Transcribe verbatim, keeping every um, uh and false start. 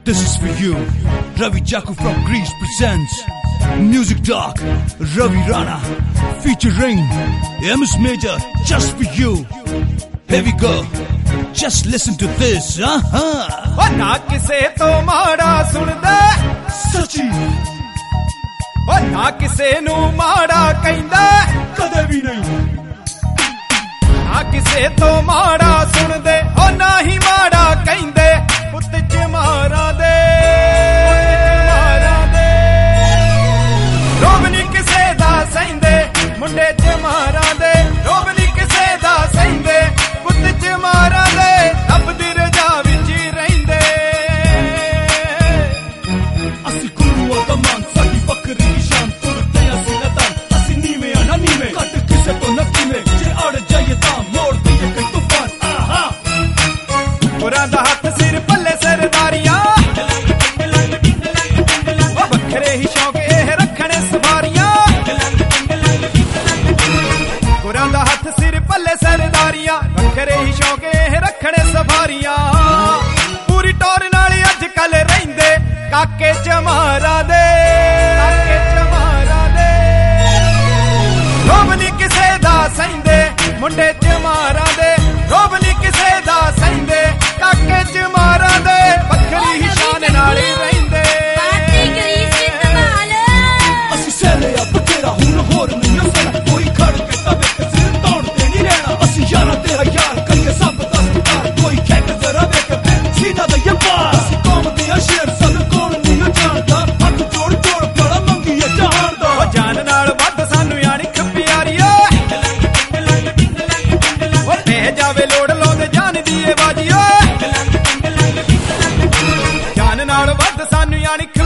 This is for you. Ravi Jaku from Greece presents Music Dark, Ravi Rana featuring M S Major, just for you. Here we go. Just listen to this. Uh-huh. Na kise to maada sunda Sachi. Na kise nu maada kahinda Kade bhi nahi. Na kise to maada sunde o na hi maada kahinde put jmara de robni kise da sende munde jmara de robni kise da sende put jmara de rab di raja vich rehinde Asi guru adaman sadi bakri shan turte asi nadan asi neeme ana neeme kat kise to nakki me je ad jaye ta mor diye kai tufan. Aha ਪੁਰਾਂ ਦਾ ਹੱਥ ਸਿਰ ਪੱਲੇ ਸਰਦਾਰੀਆਂ ਉਹ ਵੱਖਰੇ ਹੀ ਸ਼ੌਕ ਇਹ ਰੱਖਣੇ ਸਵਾਰੀਆਂ ਪੁਰਾਂ ਦਾ ਹੱਥ ਸਿਰ ਪੱਲੇ ਸਰਦਾਰੀਆਂ ਵੱਖਰੇ ਹੀ ਸ਼ੌਕ ਇਹ ਰੱਖਣੇ ਸਵਾਰੀਆਂ ਪੂਰੀ ਟੌਰ ਨਾਲ ਅੱਜ ਕੱਲ ਰਹਿੰਦੇ ਕਾਕੇ ਚਮਾਰਾਂ ਦੇ ਕਾਕੇ ਚਮਾਰਾਂ ਦੇ ਰੋਬ ਨਹੀਂ ਕਿਸੇ ਦਾ ਸਹਿੰਦੇ ਮੁੰਡੇ ਚਮਾਰਾਂ ਦੇ ਰੋਬ ਨਹੀਂ ਕਿਸੇ ਦਾ ਸਹਿੰਦੇ ਕਾਕੇ ਚਮਾਰਾਂ ਦੇ ਵੱਖਰੀ ਹੀ ਸ਼ਾਨ ਨਾਲ ਹੀ ਰਹਿੰਦੇ ਅਸੀਂ ਸਹਿਲੇ ਆ ਬਥੇਰਾ ਹੁਣ ਹੋਰ ਨਹੀਂ ਅਸਲ ਕੋਈ ਖੜ ਕੇ ਤਵੇ ਤੇ ਸਿਰ ਤੋੜ ਤੇ ਨਹੀਂ ਰਹਿਣਾ ਅਸੀਂ ਯਾਰਾਂ ਤੇਰਾ ਯਾਰ ਕਰੀਏ ਸਭ ਦਾ ਸਤਿਕਾਰ ਕੋਈ ਖੇਕ ਜ਼ਰਾ ਵੇਖ ਤੇ ਸੀਧਾ ਦਾ ਯਾਰ ਅਸੀਂ ਕੌਮ ਦੀਆਂ ਸ਼ੇਰ ਸਦ ਕੋਣ ਨਹੀਂ ਜਾਣਦਾ ਹੱਥ ਜੋੜ ਜੋੜ ਬੜਾ ਮੰਗੀਏ ਜਹਾਨ ਦਾ ਉਹ ਜਾਨ ਨਾਲ ਵੱਧ ਸਾਨੂੰ ਯਾਨੀ ਖੱਪਿਆਰੀਓ ਉਹ ਤੇ ਜਾਵੇ ਲੋੜ ਲਾਉਂਦੇ ਜਾਨ ਦੀ ਏ ਬਾਜੀਓ ਜਾਨ ਨਾਲ ਵੱਧ ਸਾਨੂੰ ਯਾਨੀ